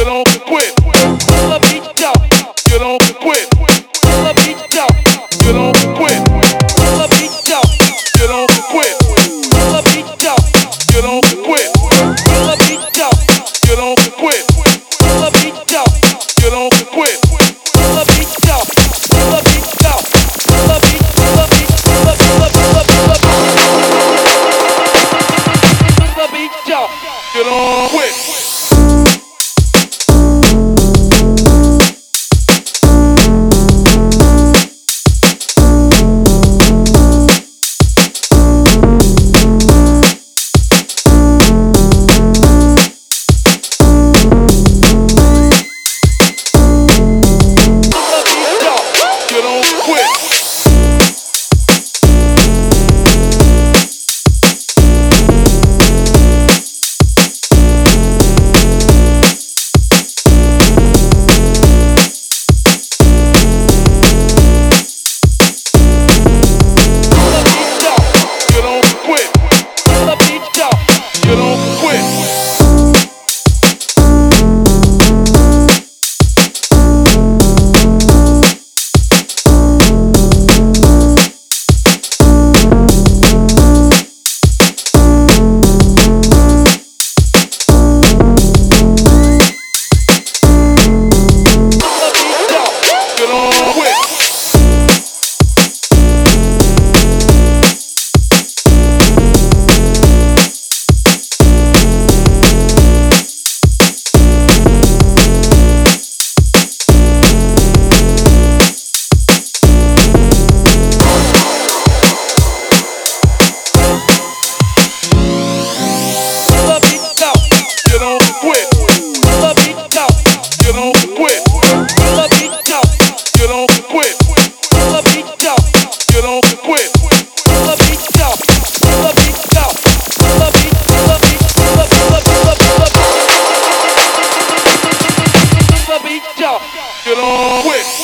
you don't quit. Pull the beat up, you don't quit. Pull the beat up, you don't quit. Pull the beat up, you don't quit. Pull the beat up, you don't quit. Pull the beat up, you don't quit. Pull the beat up, you don't quit. Pull the beat up, pull the beat up, pull the beat, pull the beat, pull the beat, pull the beat up, you don't quit. You don't quit.